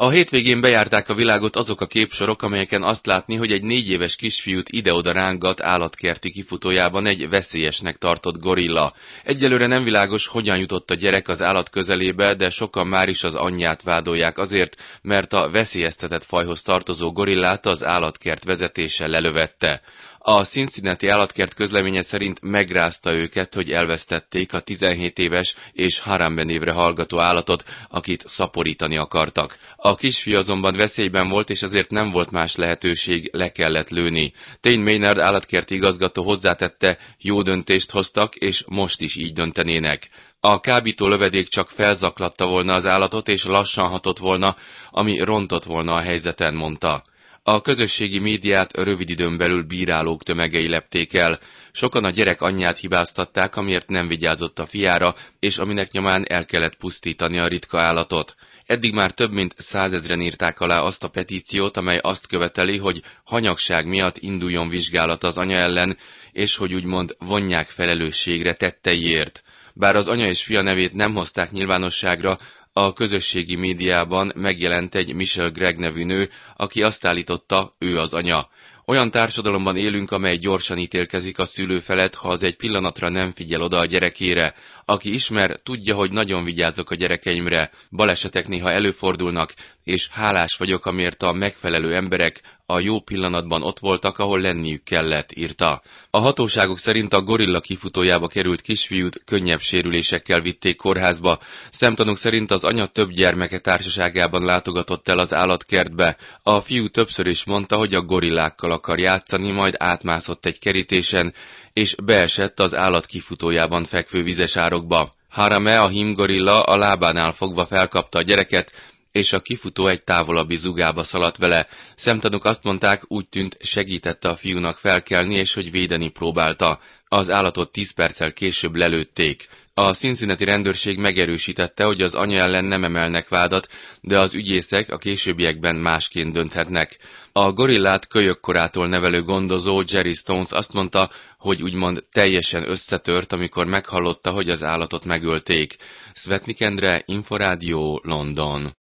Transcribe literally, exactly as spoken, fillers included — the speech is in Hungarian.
A hétvégén bejárták a világot azok a képsorok, amelyeken azt látni, hogy egy négy éves kisfiút ide-oda rángat állatkerti kifutójában egy veszélyesnek tartott gorilla. Egyelőre nem világos, hogyan jutott a gyerek az állat közelébe, de sokan már is az anyját vádolják azért, mert a veszélyeztetett fajhoz tartozó gorillát az állatkert vezetése lelövette. A Cincinnati állatkert közleménye szerint megrázta őket, hogy elvesztették a tizenhét éves és Harambe névre hallgató állatot, akit szaporítani akartak. A kisfiú azonban veszélyben volt, és ezért nem volt más lehetőség, le kellett lőni. Tane Maynard állatkerti igazgató hozzátette, jó döntést hoztak, és most is így döntenének. A kábító lövedék csak felzaklatta volna az állatot, és lassan hatott volna, ami rontott volna a helyzeten, mondta. A közösségi médiát rövid időn belül bírálók tömegei lepték el. Sokan a gyerek anyját hibáztatták, amiért nem vigyázott a fiára, és aminek nyomán el kellett pusztítani a ritka állatot. Eddig már több mint százezren írták alá azt a petíciót, amely azt követeli, hogy hanyagság miatt induljon vizsgálat az anya ellen, és hogy úgymond vonják felelősségre tetteiért. Bár az anya és fia nevét nem hozták nyilvánosságra, a közösségi médiában megjelent egy Michelle Gregg nevű nő, aki azt állította, ő az anya. Olyan társadalomban élünk, amely gyorsan ítélkezik a szülő felett, ha az egy pillanatra nem figyel oda a gyerekére. Aki ismer, tudja, hogy nagyon vigyázok a gyerekeimre. Balesetek néha előfordulnak, és hálás vagyok, amiért a megfelelő emberek a jó pillanatban ott voltak, ahol lenniük kellett, írta. A hatóságok szerint a gorilla kifutójába került kisfiút könnyebb sérülésekkel vitték kórházba. Szemtanúk szerint az anya több gyermeke társaságában látogatott el az állatkertbe. A fiú többször is mondta, hogy a gorillákkal akar játszani, majd átmászott egy kerítésen, és beesett az állat kifutójában fekvő vizes árokba. Harambe, a hímgorilla a lábánál fogva felkapta a gyereket, és a kifutó egy távolabbi zugába szaladt vele. Szemtanúk azt mondták, úgy tűnt, segítette a fiúnak felkelni, és hogy védeni próbálta. Az állatot tíz perccel később lelőtték. A Cincinnati rendőrség megerősítette, hogy az anya ellen nem emelnek vádat, de az ügyészek a későbbiekben másként dönthetnek. A gorillát kölyökkorától nevelő gondozó Jerry Stones azt mondta, hogy úgymond teljesen összetört, amikor meghallotta, hogy az állatot megölték. Szvetnik Endre, Inforádió, London.